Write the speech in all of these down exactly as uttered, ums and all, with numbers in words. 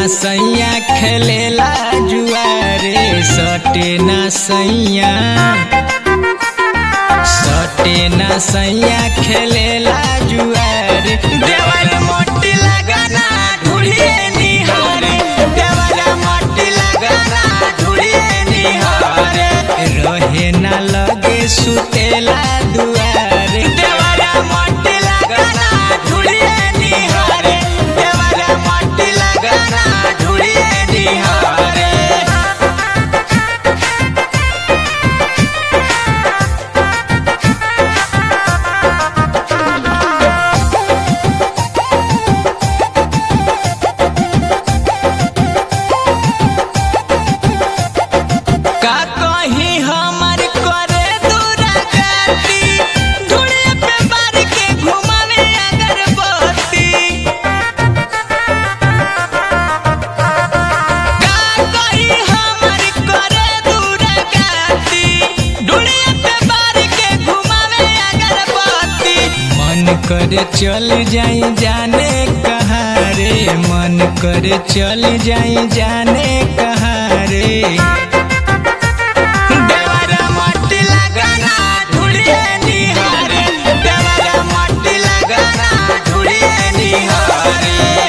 सैया खेलेला जुआरे सटे ना सैया सटे ना सैया खेलेला जुआरे देवर मोटी लगाना ढूढ़िए निहारे देवर मोटी लगाना ढूढ़िए निहारे रहे ना लगे सुतेला दुआरे देवर मोटी लगाना ढूढ़िए निहारे देवर मोटी लगाना ढूढ़िए निहारे। करे चल जाई जाने कहाँ रे मन करे चल जाई जाने कहाँ रे देवर मोटी लगाना ढूढ़िए निहारे देवर मोटी लगाना ढूढ़िए निहारे।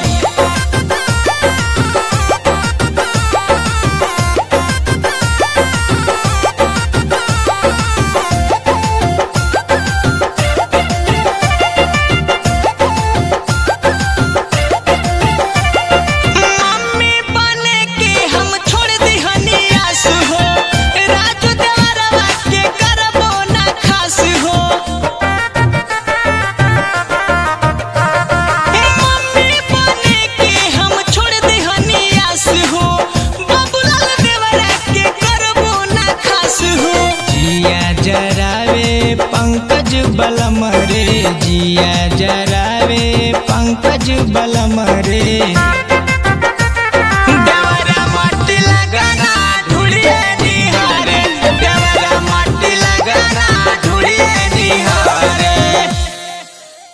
जरावे पंकज बलम रे जिया जरावे पंकज बलम रे।